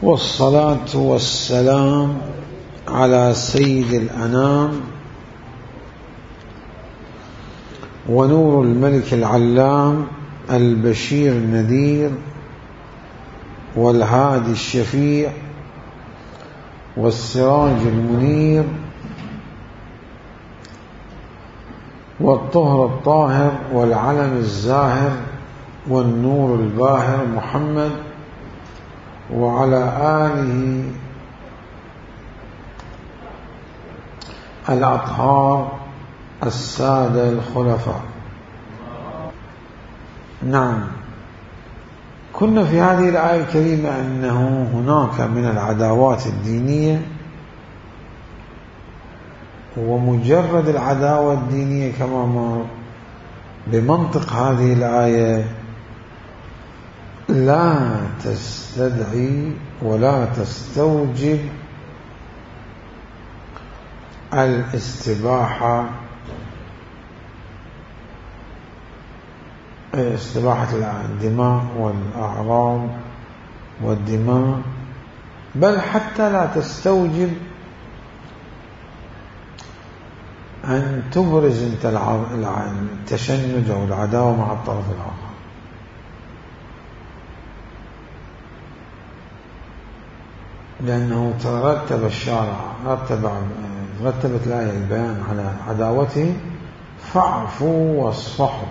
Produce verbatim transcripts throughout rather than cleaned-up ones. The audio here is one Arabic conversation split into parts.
والصلاة والسلام على سيد الأنام ونور الملك العلام البشير النذير والهادي الشفيع والسراج المنير والطهر الطاهر والعلم الزاهر والنور الباهر محمد وعلى آله الأطهار السادة الخلفاء. نعم، كنا في هذه الآية الكريمة أنه هناك من العداوات الدينية، ومجرد العداوة الدينية كما ما بمنطق هذه الآية لا تستدعي ولا تستوجب الاستباحة استباحة الدماء والأعراض والدماء، بل حتى لا تستوجب أن تبرز انت التشنج أو العداوة مع الطرف الآخر، لأنه ترتب الشارع رتب رتبت الآية البيان على عداوته فاعفوا واصفحوا.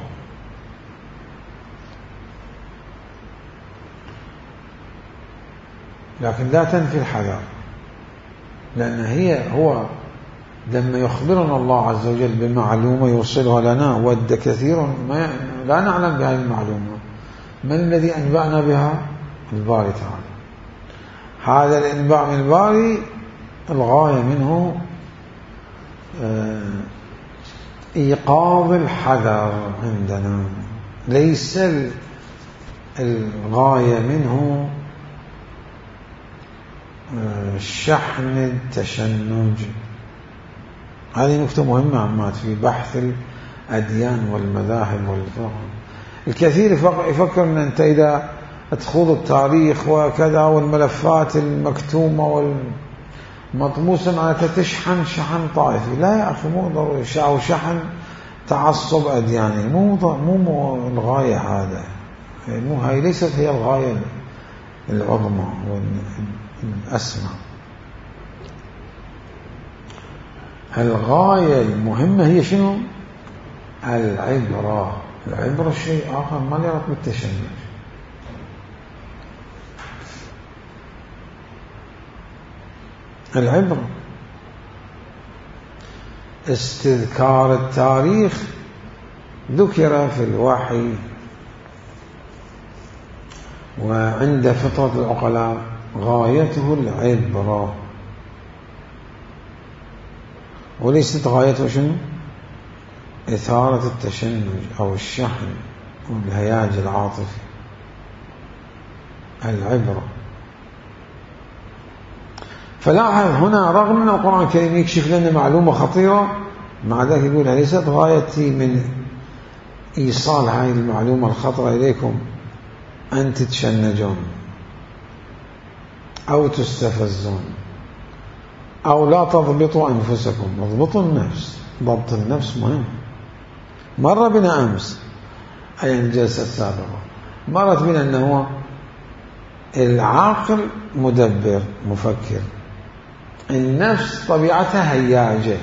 لكن لا تنفي الحذر، لأن هي هو لما يخبرنا الله عز وجل بمعلومة يوصلها لنا ود كثير ما لا نعلم بهذه المعلومة، من الذي أنبأنا بها؟ الباري تعالى. هذا الإنباء من الباري الغاية منه إيقاظ الحذر عندنا، ليس الغاية منه شحن التشنج. هذه نقطة مهمة عمات في بحث الأديان والمذاهب والفقه. الكثير يفكر أن أنت إذا تخوض التاريخ وكذا والملفات المكتومة والمطموسة معناتها تشحن شحن طائفي. لا يا أخي، مو ضروري أو شحن تعصب أدياني، مو مو الغاية. هذا مو هاي ليست هي الغاية العظمى والأسمى. الغاية المهمة هي شنو؟ العبرة. العبرة شيء آخر ما له علاقة بالتشنج. العبرة استذكار التاريخ ذكر في الوحي وعند فطرة العقلاء غايته العبرة، وليست غايته شنو؟ إثارة التشنج أو الشحن أو الهياج العاطفي. العبرة. فلاحظ هنا رغم أن القرآن الكريم يكشف لنا معلومة خطيرة، مع ذلك يقول ليست غايتي من إيصال هذه المعلومة الخطرة إليكم أن تتشنجون أو تستفزون أو لا تضبطوا أنفسكم. اضبطوا النفس. ضبط النفس مهم. مر بنا أمس أي الجلسة السابقة مرت بنا أنه العقل مدبر مفكر، النفس طبيعتها هياجة.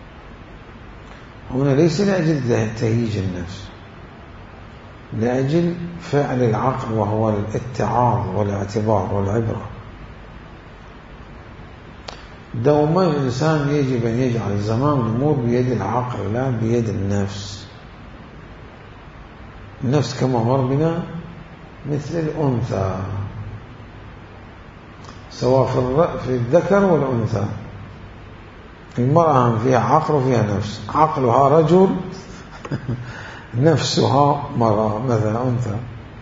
هنا ليس لأجل تهيج النفس، لأجل فعل العقل وهو الاتعاظ والاعتبار والعبرة. دوما الإنسان يجب أن يجعل زمام الأمور بيد العقل لا بيد النفس. النفس كما مر بنا مثل الأنثى، سواء في الذكر والأنثى. المرأة فيها عقل وفيها نفس، عقلها رجل نفسها مرأة مثلا أنثى.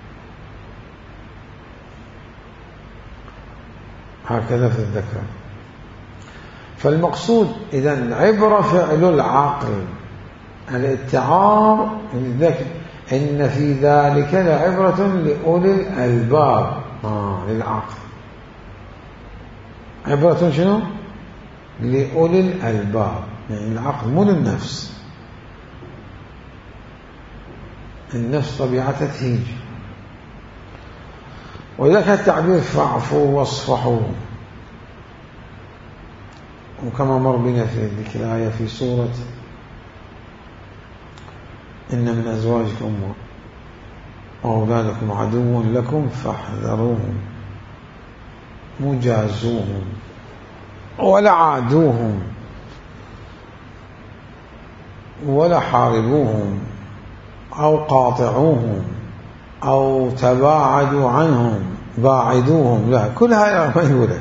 هكذا في الذكر. فالمقصود إذن عبرة فعل العقل، الاتعاظ الذكر. إن في ذلك لعبرة لأولي الألباب، آه للعقل. عبرة شنو؟ لأولي الألباب، يعني العقل مو للنفس. النفس طبيعتها تهيج. ولذلك التعبير فاعفوا واصفحوا، وكما مر بنا في ذيك الآية في سورة إن من أزواجكم وأولادكم عدو لكم فاحذروهم، مجازوهم ولا عادوهم ولا حاربوهم أو قاطعوهم أو تباعدوا عنهم باعدوهم، لا، كل هذا ما يقوله.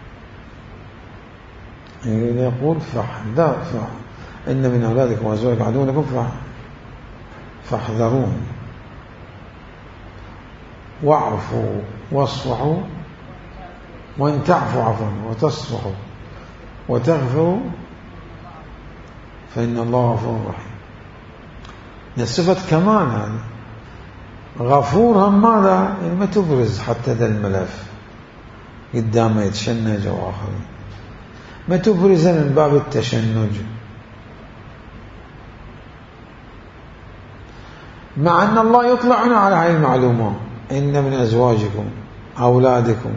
يقول فاحذر إن من أولادكم وأزواجكم عدو لكم فاحذروهم واعفوا واصفحوا، وإن تعفوا عفوا وتصفحوا وتغفروا فإن الله غفور رحيم. صفة كمان هذه. غفور هم ماذا؟ يعني ما تبرز حتى ذا الملف قدامه يتشنج أو آخرين، ما تبرز من باب التشنج، مع أن الله يطلعنا على هذه المعلومة إن من أزواجكم أولادكم،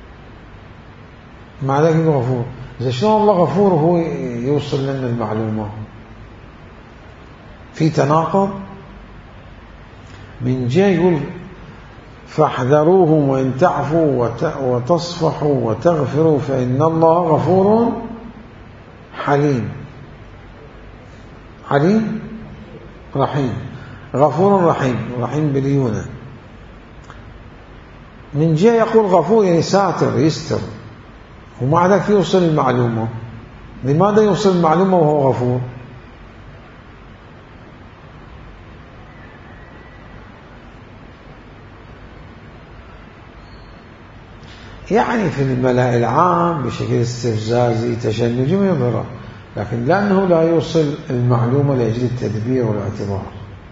مع ذلك غفور. إذا شلون الله غفور هو يوصل لنا المعلومة؟ في تناقض. من جهة يقول فاحذروهم وإن تعفوا وتصفحوا وتغفروا فإن الله غفور حليم. حليم رحيم، غفور رحيم، رحيم باليونة. من جهة يقول غفور يعني ساتر يستر، ومع ذلك يوصل المعلومة. لماذا يوصل المعلومة وهو غفور؟ يعني في الملأ العام بشكل استفزازي تشنجي ما يظهره، لكن لأنه لا يوصل المعلومة لأجل التدبير والاعتبار.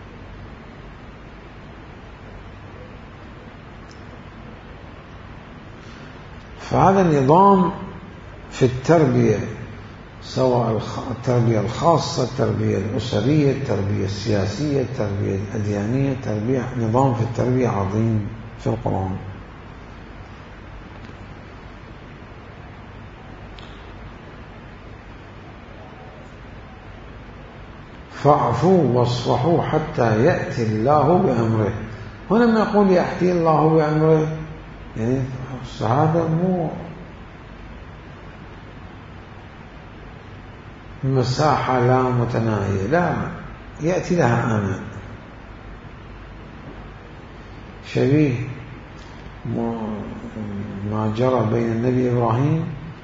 فهذا النظام في التربية، سواء التربية الخاصة، التربية الأسرية، التربية السياسية، التربية الأديانية، التربية نظام في التربية عظيم في القرآن. فاعفوا واصفحوا حتى يأتي الله بأمره. هنا ما يقول يأتي الله بأمره، يعني هذا مو مساحة لا متناهية، لا، يأتي لها أمر شبيه ما جرى بين النبي إبراهيم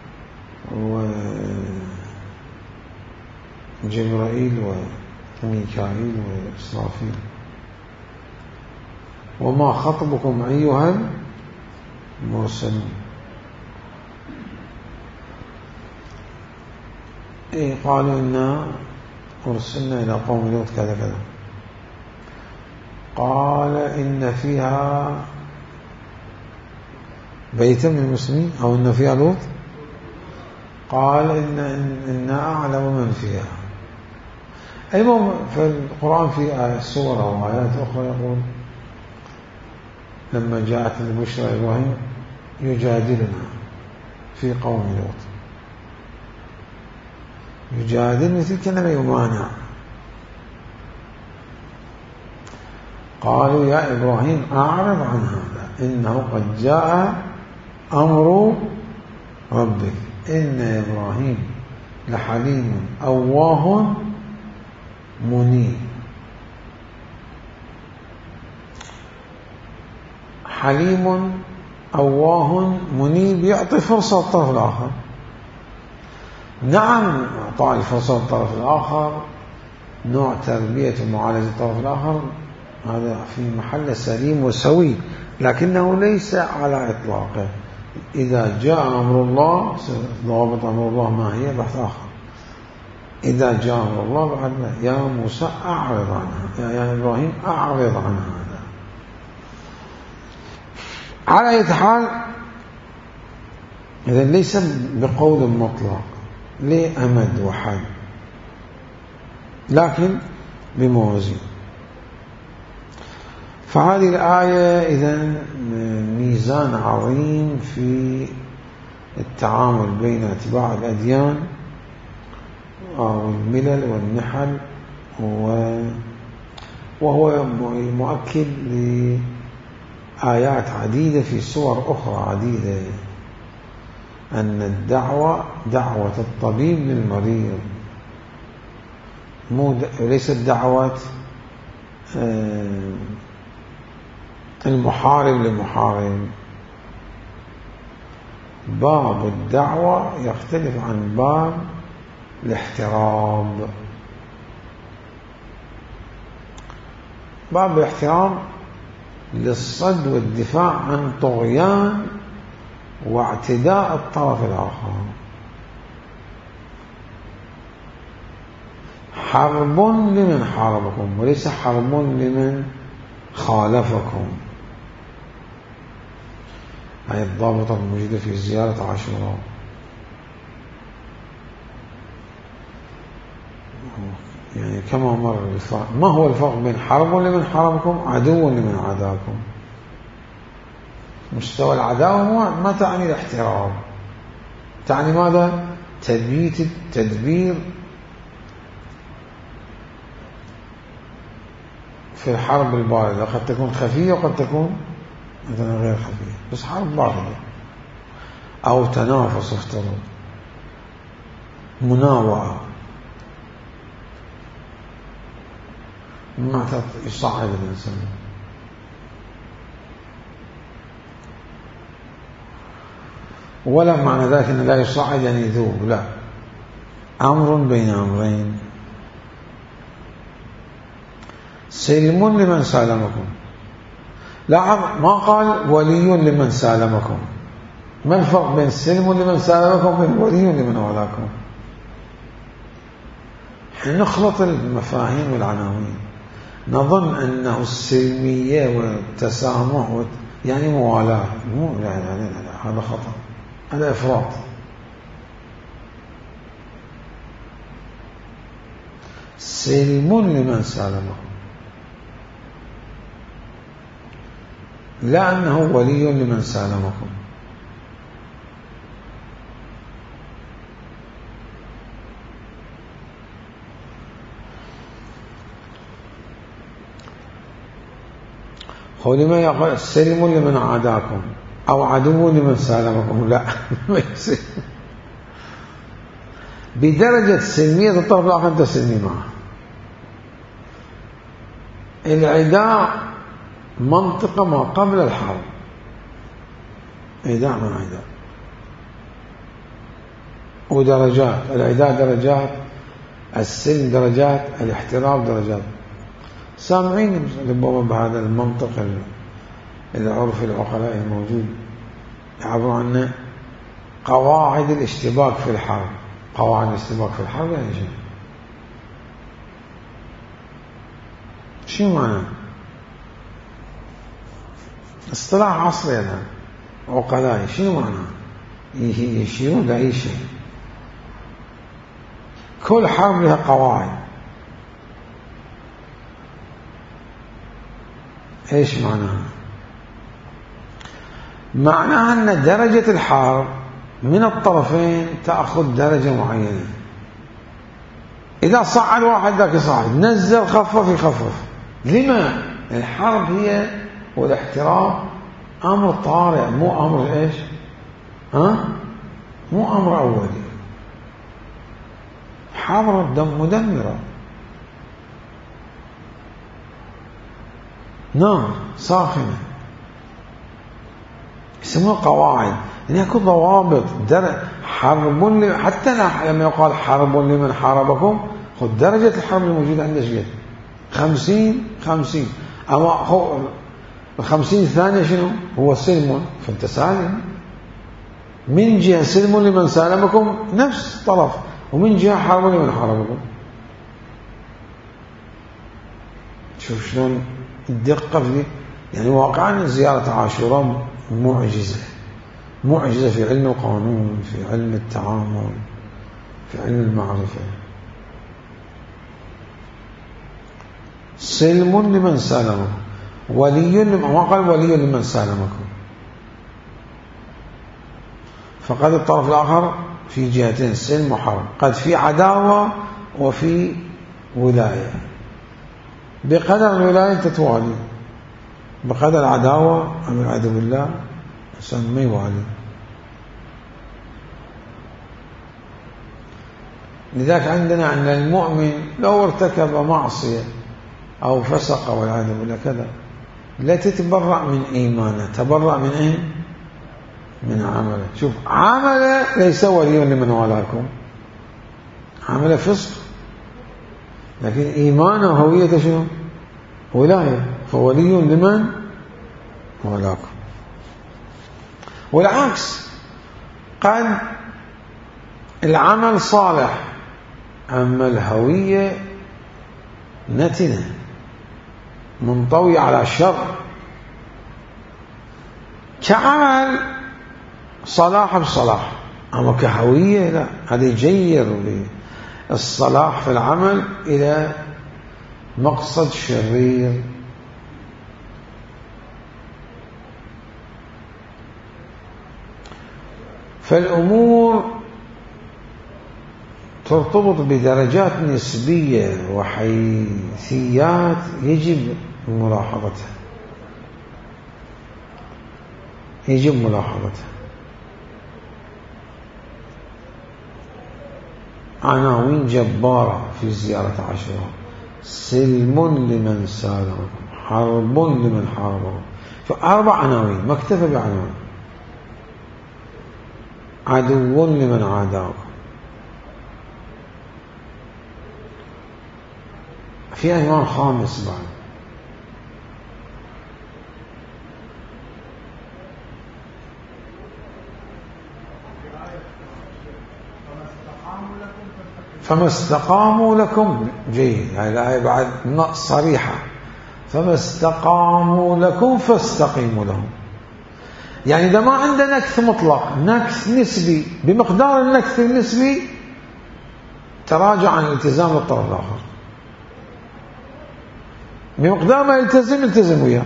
وجبرائيل وميكائيل وإسرافيل. وما خطبكم أيها المرسلون. إيه قالوا إنا أرسلنا إلى قوم لوط كذا كذا. قال إن فيها بيتا من المسلمين أو إن فيها لوط. قال إن إنا أعلم من فيها. المهم في القرآن في سور أو آيات أخرى يقول لما جاءت البشرى إبراهيم يجادلنا في قوم لوط. يجادل مثل كلمة يمانع. قالوا يا إبراهيم أعرض عن هذا إنه قد جاء أمر ربك إن إبراهيم لحليم أواه منيب. حليم أواه منيب يعطي فرصة الطرف الآخر. نعم أعطاء الفرصة الطرف الآخر نوع تربية ومعالجة الطرف الآخر، هذا في محل سليم وسوي، لكنه ليس على إطلاقه. إذا جاء أمر الله، ضوابط أمر الله ما هي بحث آخر. إذا جاء أمر الله بعد يا موسى أعرض عنها، يا إبراهيم أعرض عن هذا. على أي حال إذن ليس بقول مطلق لأمد وحد، لكن بموازين. فهذه الآية إذن ميزان عظيم في التعامل بين اتباع الأديان والملل والنحل، وهو مؤكد لآيات عديدة في سور أخرى عديدة أن الدعوة دعوة الطبيب للمريض، مو ليست دعوة المحارب للمحارب. باب الدعوة يختلف عن باب الاحترام. باب الاحترام للصد والدفاع عن طغيان واعتداء الطرف الآخر، حرب لمن حاربكم وليس حرب لمن خالفكم. هذه الضابطة الموجودة في زيارة عاشوراء. يعني كما مر الفرق، ما هو الفرق بين حرب لمن حاربكم عدو لمن عاداكم؟ مستوى العداوة ما تعني الاحترام، تعني ماذا؟ تثبيت التدبير في الحرب الباردة، قد تكون خفية وقد تكون مثلا غير خفية، بس حرب باردة أو تنافس افترض، مناوئة، ما يصعد الإنسان. ولا معنى ذلك أن لا يصعد يعني يذوب، لا، أمر بين أمرين. سلم لمن سالمكم، لا ما قال ولي لمن سالمكم. ما الفرق بين سلم لمن سالمكم وبين ولي لمن والاكم؟ نخلط المفاهيم والعناوين، نظن أنه السلمية والتسامح يعني موالاة، مو لا لا لا لا، هذا خطأ، هذا إفراط. سلم لمن سالمكم، لا أنه ولي لمن سالمكم. هو لما يقول السلم لمن عاداكم أو عدو لمن سالمكم؟ لا، ما يصير. بدرجة سلمية الطرف الآخر أنت سلمي معه. العداء منطقة ما قبل الحرب، عداء من عداء، ودرجات. العداء درجات، السلم درجات، الاحترام درجات. سامعين ربما بهذا المنطق العرف العقلاء الموجود يعبروا عنه قواعد الاشتباك في الحرب. قواعد الاشتباك في الحرب يعني شيء شو معنى؟ اصطلاح عصري الآن عقلاء. شنو معنى؟ يشيرون لأي شيء. كل حرب لها قواعد. ايش معناها؟ معناها أن درجة الحرب من الطرفين تأخذ درجة معينة. إذا صعد واحد ذاك يصعد، نزل خفف يخفف. لما؟ الحرب هي والاحترام أمر طارئ، مو أمر إيش؟ ها؟ مو أمر أولي. حرب دم مدمرة، نار ساخنة، يسموها قواعد. يعني يكون ضوابط. حرب حتى لما يقال حرب لمن حاربكم، خذ درجة الحرب الموجودة عندك قد خمسين خمسين، أما هو الخمسين الثانية شنو؟ هو سلم، فأنت سالم. من جهة سلم لمن سالمكم نفس طرف، ومن جهة حرب لمن حاربكم. شوف شلون الدقة في دي. يعني واقعا زيارة عاشوراء معجزة معجزة في علم القانون، في علم التعامل، في علم المعرفة. سلم لمن سالمكم، ولي لمن، ما قال ولي لمن سالمكم، فقد الطرف الآخر في جهتين، سلم وحرب، قد في عداوة وفي ولاية، بقدر الولاية تتوالي، بقدر العداوة أم العياذ بالله إنسان ما يوالي. لذلك عندنا أن المؤمن لو ارتكب معصية أو فسق والعياذ بالله كذا لا تتبرأ من إيمانه، تبرأ من إيه؟ من عمله. شوف، عمله ليس ولي لمن والاكم، عمله فسق، لكن إيمانه هويته شنو؟ ولاية، فولي لمن والاكم. والعكس، قد العمل صالح أما الهوية نتنة منطوية على الشر، كعمل صلاح بصلاح، أما كهوية لا، هذا يجير الصلاح في العمل إلى مقصد شرير. فالأمور ترتبط بدرجات نسبية وحيثيات يجب ملاحظتها، يجب ملاحظتها. عناوين جبارة في زيارة عاشوراء: سلم لمن سالمكم، حرب لمن حاربكم. فأربع عناوين، ما اكتفى بعناوين. عدو لمن عاداكم. في عنوان خامس بعد: فما استقاموا لكم. جيد، هاي الآية بعد صريحة: فما استقاموا لكم فاستقيموا لهم. يعني إذا ما عنده نكث مطلق، نكث نسبي، بمقدار النكث النسبي تراجع عن الالتزام للطرف الآخر، بمقدار ما يلتزم التزم وياه.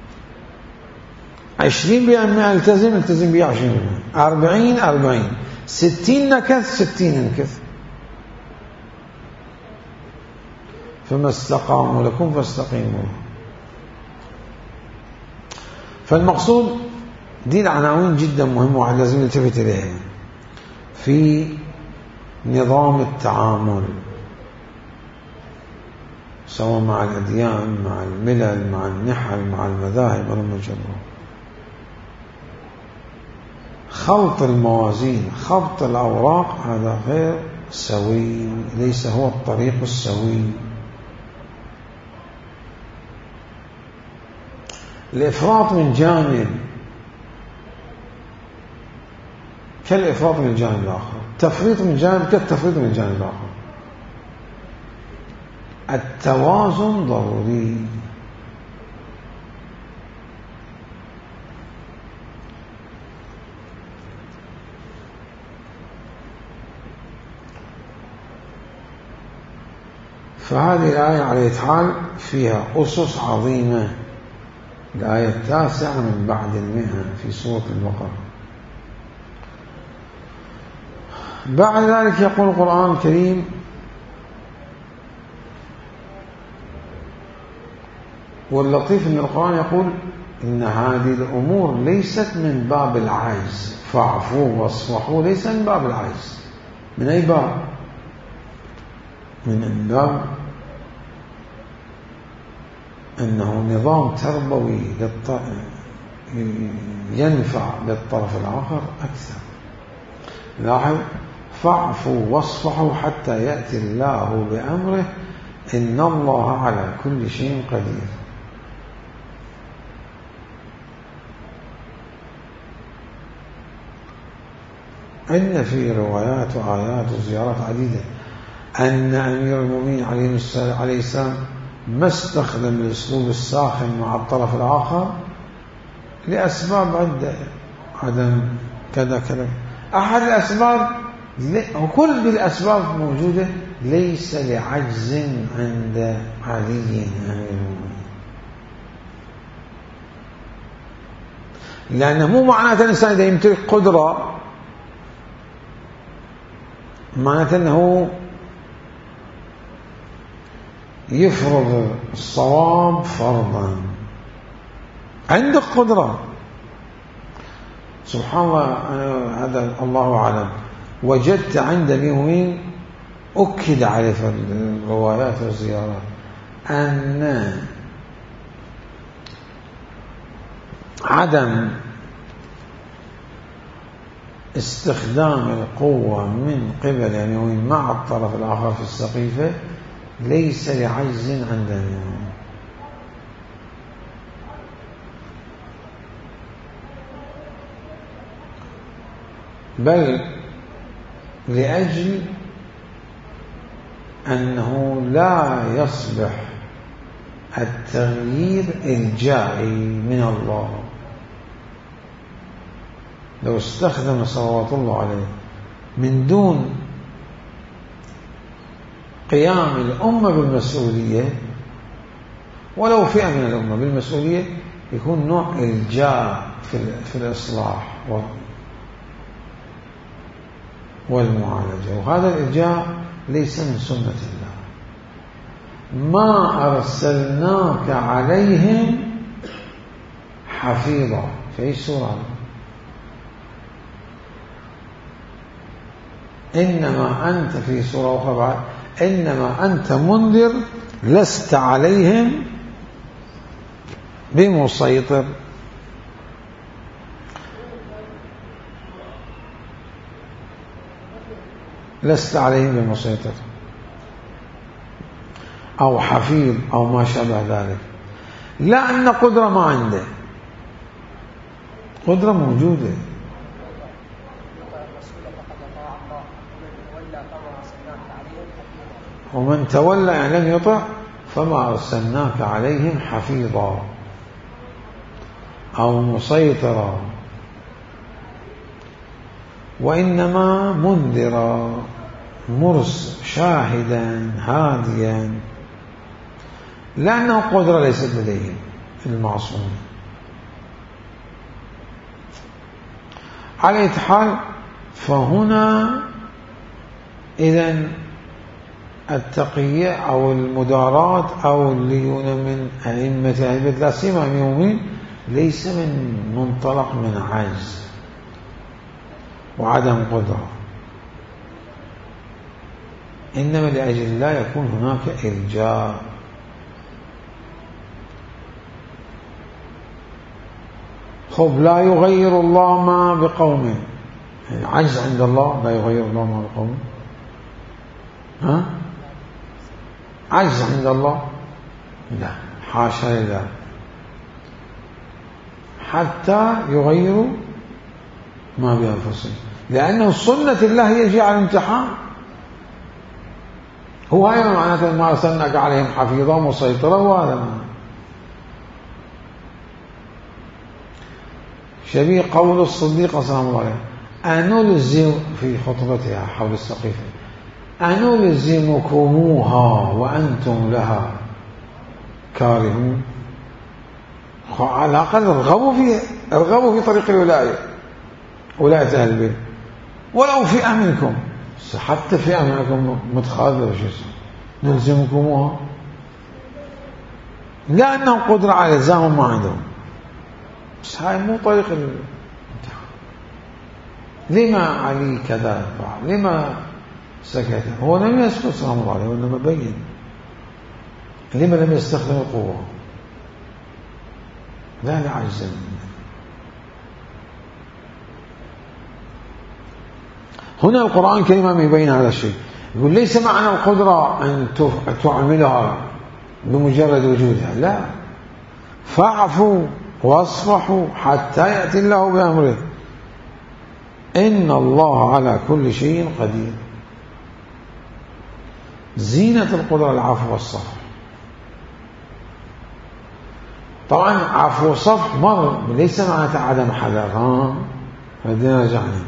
عشرين بالمئة التزم التزم وياه عشرين بالمئة، أربعين أربعين، ستين نكث ستين نكث. فما استقاموا لكم فاستقيموا لهم. فالمقصود دي العناوين جدا مهمة واحد لازم يلتفت إليها في نظام التعامل، سواء مع الأديان، مع الملل، مع النحل، مع المذاهب والمجرة. خلط الموازين، خلط الأوراق، هذا غير سوي، ليس هو الطريق السوي. الإفراط من جانب كالإفراط من الجانب الآخر، التفريط من جانب كالتفريط من الجانب الآخر. التوازن ضروري. فهذه الآية على أي حال فيها أسس عظيمة. الآية التاسعة من بعد المئة في سورة البقرة. بعد ذلك يقول القرآن الكريم: واللطيف أن القرآن يقول إن هذه الأمور ليست من باب العجز، فاعفوا واصفحوا، ليس من باب العجز. من أي باب؟ من باب أنه نظام تربوي ينفع للطرف الآخر أكثر. لاحظ: فاعفوا واصفحوا حتى يأتي الله بأمره إن الله على كل شيء قدير. إن في روايات وآيات وزيارات عديدة أن أمير المؤمنين عليه السلام ما استخدم الأسلوب الساخن مع الطرف الآخر لأسباب عدة: عدم كذا كذا. أحد الأسباب وكل الأسباب موجودة ليس لعجز عند علي أمير المؤمنين، لأنه مو معناته الإنسان إذا يمتلك قدرة معناته أنه يفرض الصواب فرضا. عندك قدرة سبحان الله، هذا الله أعلم. وجدت عند اليومين أكد عليه في الروايات والزيارات أن عدم استخدام القوة من قبل اليومين مع الطرف الآخر في السقيفة ليس لعجز عند اليومين، بل لأجل أنه لا يصبح التغيير الجائي من الله. لو استخدم صلوات الله عليه من دون قيام الأمة بالمسؤولية ولو فئة من الأمة بالمسؤولية يكون نوع إلجاء في الإصلاح والمعالجة، وهذا الإلجاء ليس من سنة الله. ما أرسلناك عليهم حفيظا في أي سورة؟ إنما أنت في سورة أخرى بعد إنما أنت منذر لست عليهم بمسيطر. لست عليهم بمسيطر أو حفيظ أو ما شابه ذلك. لا أن قدرة ما عنده، قدرة موجودة. ومن تولى يعني لم يطع فما أرسلناك عليهم حفيظا أو مسيطرا، وإنما منذرا مرس شاهدا هاديا، لأنه قدرة ليست لديهم المعصومين. على أي حال فهنا إذن التقية أو المداراة أو الليون من أئمة أهل البيت لا سيما المؤمنين ليس من منطلق من عجز وعدم قدرة، إنما لأجل لا يكون هناك إلجاء. خب لا يغير الله ما بقوم، يعني عجز عند الله لا يغير الله ما بقوم؟ ها؟ عجز عند الله؟ لا، حاشا لله، حتى يغيروا ما بأنفسهم، لأنه سنة الله يجي على الامتحان. هو أيضا معناته ما أرسلناك عليهم حفيظا مسيطرا، وهذا معنى شبيه قول الصديق صلى الله عليه وسلم أنلزم في خطبتها حول السقيفة أنلزمكموها وأنتم لها كارهون. على الأقل ارغبوا فيها، ارغبوا في طريق الولاية، ولاية أهل البيت، ولو فئة منكم، حتى فئة منكم متخاذلة نلزمكموها، لأنهم قدرة على إلزام ما عندهم، بس هاي مو طريق الامتحان. لما علي كذا؟ لما سكت؟ هو لم يسكت سلام الله عليه، وإنما بين لما لم يستخدم القوة، لا لعجز منه. هنا القرآن الكريم يبين هذا الشيء، يقول ليس معنى القدرة أن تعملها بمجرد وجودها، لا، فاعفوا واصفحوا حتى يأتي الله بأمره إن الله على كل شيء قدير. زينة القدرة العفو والصفح. طبعا عفو والصفح مر، ليس معناته عدم حذران، بعدين رجعنا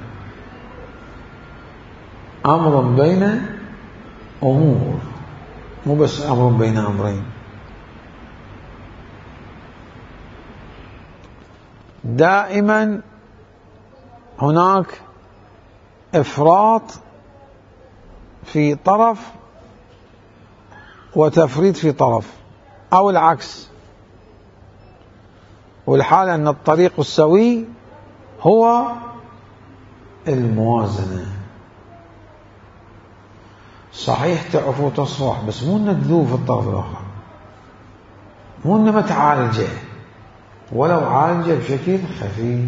أمر بين أمور، مو بس أمر بين أمرين. دائما هناك إفراط في طرف وتفريط في طرف، أو العكس. والحال أن الطريق السوي هو الموازنة. صحيح تعفو وتصفح، بس مو انك تذوب في الطرف الآخر، مو انك ما تعالجه، ولو عالجه بشكل خفي.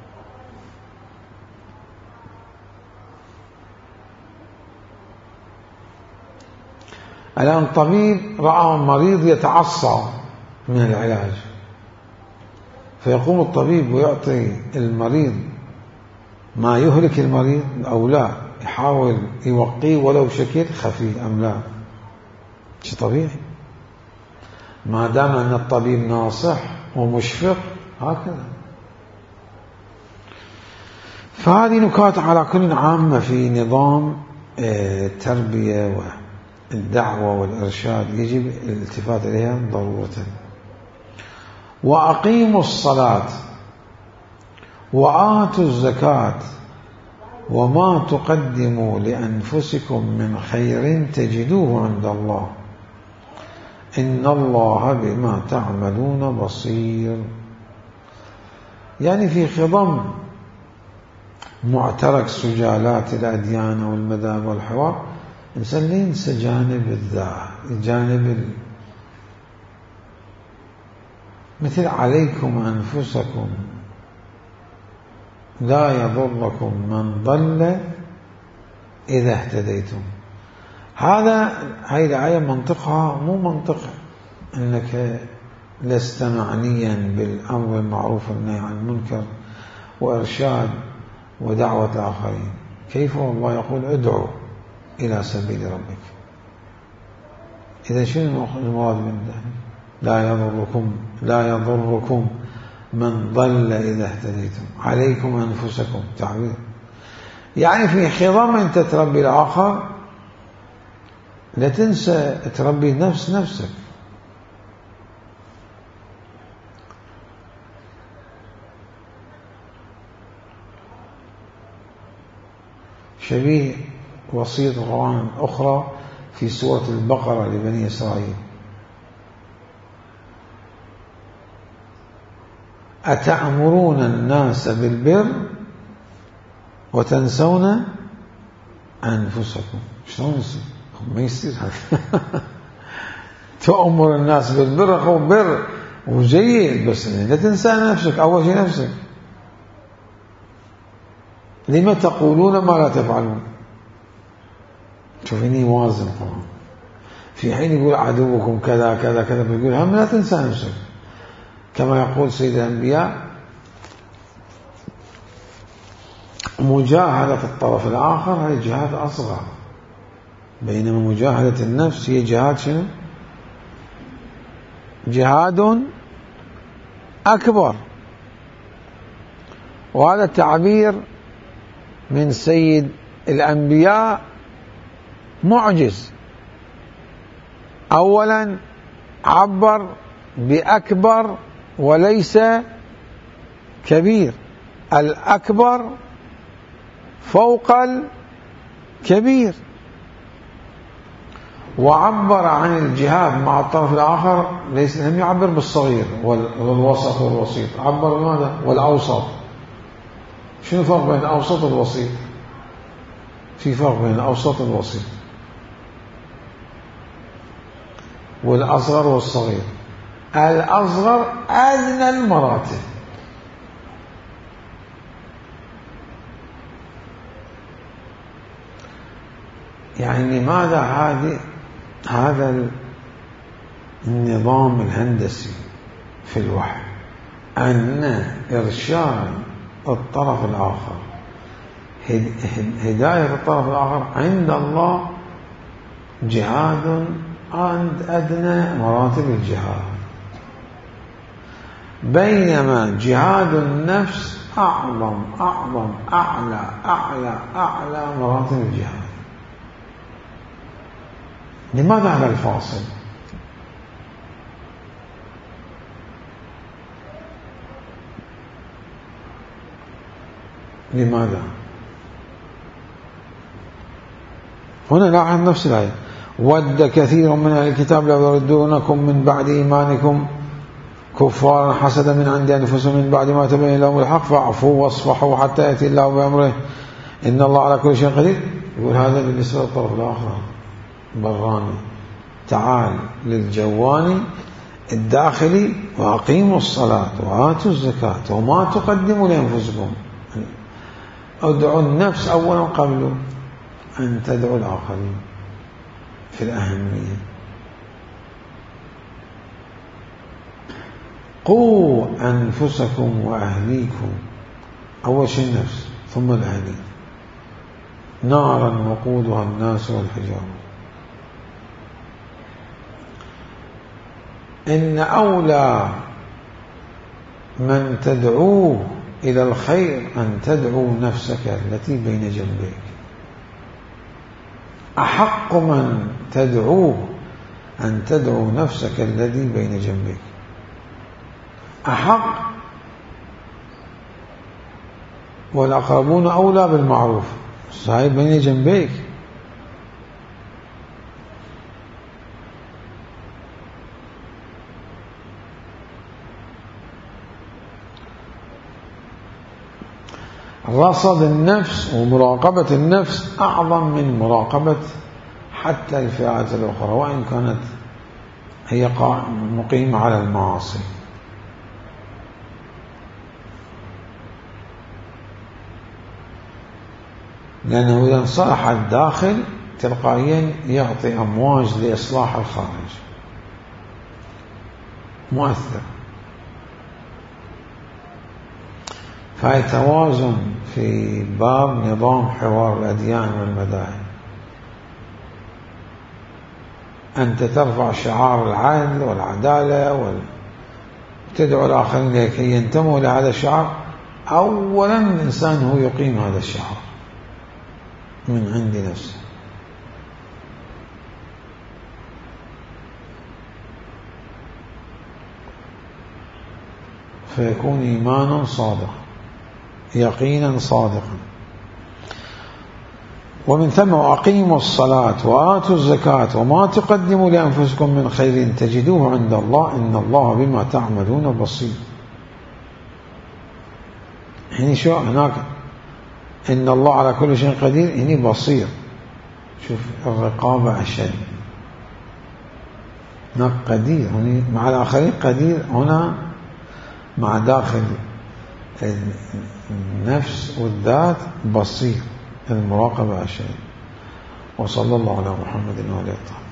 الآن طبيب رأى مريض يتعصى من العلاج، فيقوم الطبيب ويعطي المريض ما يهلك المريض أو لا، يحاول يوقيه ولو بشكل خفي أم لا. شيء طبيعي ما دام أن الطبيب ناصح ومشفق هكذا. فهذه نكات على كل عامة في نظام التربية والدعوة والإرشاد يجب الالتفات إليها ضرورة. وأقيموا الصلاة وآتوا الزكاة وما تقدموا لأنفسكم من خير تجدوه عند الله إن الله بما تعملون بصير. يعني في خضم معترك سجالات الأديان والمذاهب والحوار، الإنسان لا ينسى جانب الذات، جانب ال... مثل عليكم أنفسكم لا يضركم من ضل إذا اهتديتم. هذا هاي الآية منطقها مو منطق أنك لست معنيا بالأمر بالمعروف والنهي عن المنكر وإرشاد ودعوة الآخرين. كيف الله يقول ادعوا إلى سبيل ربك؟ إذا شنو المراد من ذلك؟ لا يضركم لا يضركم من ضل إذا اهتديتم، عليكم أنفسكم تعبير. يعني في خضم أنت تربي الآخر لا تنسى تربي نفس نفسك. شبيه وصية القرآن أخرى في سورة البقرة لبني إسرائيل: أتأمرون الناس بالبر وتنسون أنفسكم. شلون يصير؟ ما يصير هذا. تأمر الناس بالبر، أخو بر وجيد، بس لا تنسى نفسك. أول شيء نفسك. لما تقولون ما لا تفعلون؟ شوف هني وازن القرآن. في حين يقول عدوكم كذا كذا كذا، بيقول هم لا تنسى نفسك. كما يقول سيد الأنبياء: مجاهدة الطرف الآخر هي جهاد أصغر، بينما مجاهدة النفس هي جهاد شنو؟ جهاد أكبر. وهذا التعبير من سيد الأنبياء معجز. أولا عبر بأكبر وليس كبير، الأكبر فوق الكبير. وعبر عن الجهاد مع الطرف الآخر، ليس لم يعبر بالصغير والوسط والوسيط، عبر ماذا؟ والأوسط. شنو الفرق بين الأوسط والوسيط؟ في فرق بين الأوسط والوسيط والأصغر والصغير. الأصغر أدنى المراتب، يعني لماذا هذه هذا النظام الهندسي في الوحي أن إرشاد الطرف الآخر، هداية الطرف الآخر عند الله جهاد عند أدنى مراتب الجهاد، بينما جهاد النفس أعظم أعظم أعلى أعلى أعلى مراتب الجهاد. لماذا هذا الفاصل؟ لماذا؟ هنا لاحظ نفس الآية: ود كثير من أهل الكتاب لو يردونكم من بعد إيمانكم كفارا حسدا من عند أنفسهم من بعد ما تبين لهم الحق فاعفوا واصفحوا حتى يأتي الله بأمره إن الله على كل شيء قدير. يقول هذا بالنسبة للطرف الآخر براني. تعال للجواني الداخلي: وأقيموا الصلاة وآتوا الزكاة وما تقدموا لأنفسكم. ادعوا النفس أولا قبل أن تدعوا الآخرين في الأهمية. قوا أنفسكم وأهليكم، أول شيء النفس ثم الأهلين، نارا وقودها الناس والحجارة. إن أولى من تدعوه إلى الخير أن تدعو نفسك التي بين جنبيك. أحق من تدعوه أن تدعو نفسك الذي بين جنبيك. أحق، والأقربون أولى بالمعروف، صحيح بين جنبيك. رصد النفس ومراقبة النفس أعظم من مراقبة حتى الفئات الأخرى وإن كانت هي مقيمة على المعاصي. لأنه إذا انصلح الداخل تلقائيا يعطي أمواج لإصلاح الخارج، مؤثر. فهي توازن في باب نظام حوار الأديان والمذاهب. أنت ترفع شعار العدل والعدالة وتدعو الآخرين لكي ينتموا لهذا الشعار. أولا الإنسان هو يقيم هذا الشعار من عند نفسه. فيكون إيمانا صادقا، يقينا صادقا. ومن ثم أقيموا الصلاة وآتوا الزكاة وما تقدموا لأنفسكم من خير تجدوه عند الله إن الله بما تعملون بصير. هنا شو هناك إن الله على كل شيء قدير، هنا بصير. شوف الرقابة أشد. هناك قدير، هنا مع الآخرين قدير، هنا مع داخل النفس والذات بصير. المراقبة أشد. وصلى الله على محمد وعلى آله.